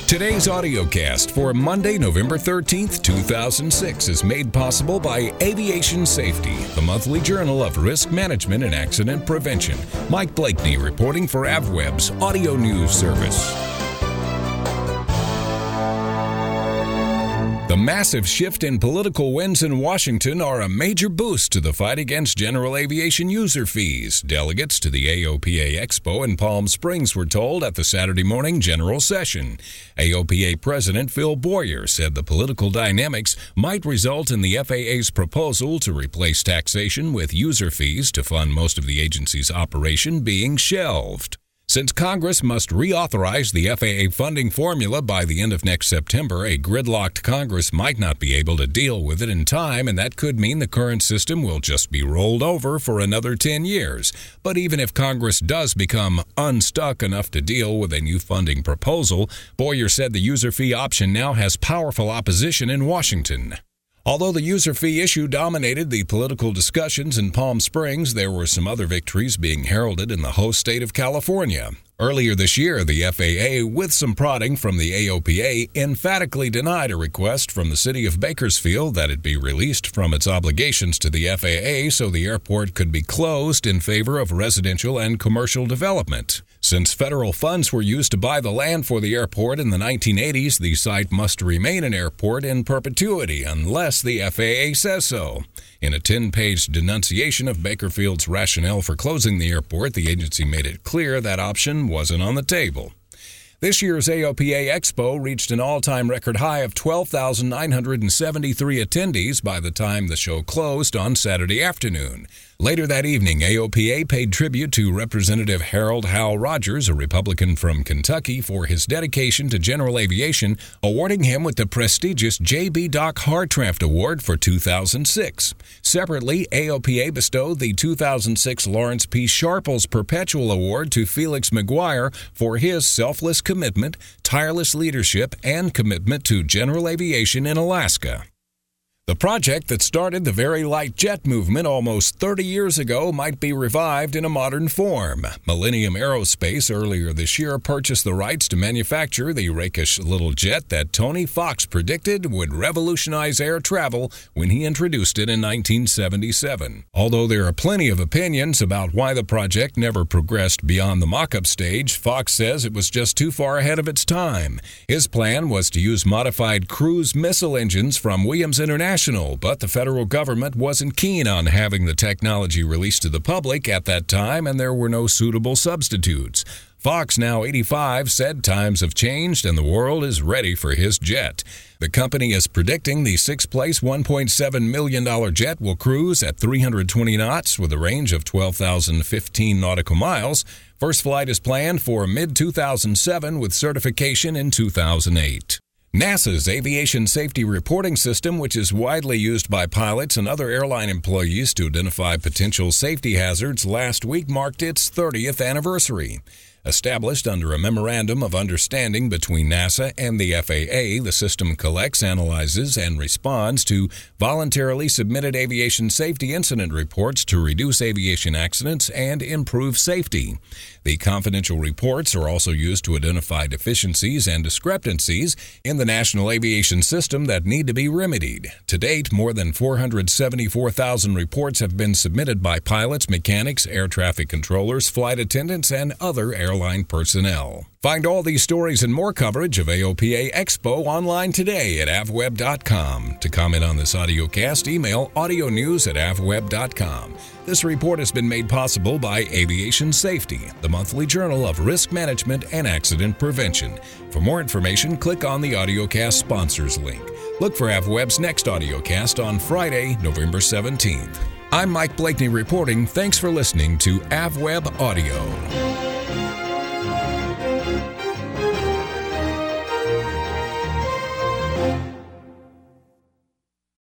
Today's audiocast for Monday, November 13th, 2006 is made possible by Aviation Safety, the monthly journal of risk management and accident prevention. Mike Blakeney reporting for AvWeb's audio news service. The massive shift in political winds in Washington are a major boost to the fight against general aviation user fees. Delegates to the AOPA Expo in Palm Springs were told at the Saturday morning general session. AOPA President Phil Boyer said the political dynamics might result in the FAA's proposal to replace taxation with user fees to fund most of the agency's operation being shelved. Since Congress must reauthorize the FAA funding formula by the end of next September, a gridlocked Congress might not be able to deal with it in time, and that could mean the current system will just be rolled over for another 10 years. But even if Congress does become unstuck enough to deal with a new funding proposal, Boyer said the user fee option now has powerful opposition in Washington. Although the user fee issue dominated the political discussions in Palm Springs, there were some other victories being heralded in the host state of California. Earlier this year, the FAA, with some prodding from the AOPA, emphatically denied a request from the city of Bakersfield that it be released from its obligations to the FAA so the airport could be closed in favor of residential and commercial development. Since federal funds were used to buy the land for the airport in the 1980s, the site must remain an airport in perpetuity unless the FAA says so. In a 10-page denunciation of Bakerfield's rationale for closing the airport, the agency made it clear that option wasn't on the table. This year's AOPA Expo reached an all-time record high of 12,973 attendees by the time the show closed on Saturday afternoon. Later that evening, AOPA paid tribute to Representative Harold Hal Rogers, a Republican from Kentucky, for his dedication to general aviation, awarding him with the prestigious J.B. Doc Hartranft Award for 2006. Separately, AOPA bestowed the 2006 Lawrence P. Sharples Perpetual Award to Felix McGuire for his selfless commitment, tireless leadership, and commitment to general aviation in Alaska. The project that started the very light jet movement almost 30 years ago might be revived in a modern form. Millennium Aerospace earlier this year purchased the rights to manufacture the rakish little jet that Tony Fox predicted would revolutionize air travel when he introduced it in 1977. Although there are plenty of opinions about why the project never progressed beyond the mock-up stage, Fox says it was just too far ahead of its time. His plan was to use modified cruise missile engines from Williams International, but the federal government wasn't keen on having the technology released to the public at that time, and there were no suitable substitutes. Fox, now 85, said times have changed and the world is ready for his jet. The company is predicting the sixth-place $1.7 million jet will cruise at 320 knots with a range of 12,015 nautical miles. First flight is planned for mid-2007 with certification in 2008. NASA's Aviation Safety Reporting System, which is widely used by pilots and other airline employees to identify potential safety hazards, last week marked its 30th anniversary. Established under a memorandum of understanding between NASA and the FAA, the system collects, analyzes, and responds to voluntarily submitted aviation safety incident reports to reduce aviation accidents and improve safety. The confidential reports are also used to identify deficiencies and discrepancies in the national aviation system that need to be remedied. To date, more than 474,000 reports have been submitted by pilots, mechanics, air traffic controllers, flight attendants, and other airline personnel. Find all these stories and more coverage of AOPA Expo online today at avweb.com. To comment on this audiocast, email audionews@avweb.com. This report has been made possible by Aviation Safety, the monthly journal of risk management and accident prevention. For more information, click on the audiocast sponsors link. Look for AvWeb's next audiocast on Friday, November 17th. I'm Mike Blakeney reporting. Thanks for listening to AvWeb Audio.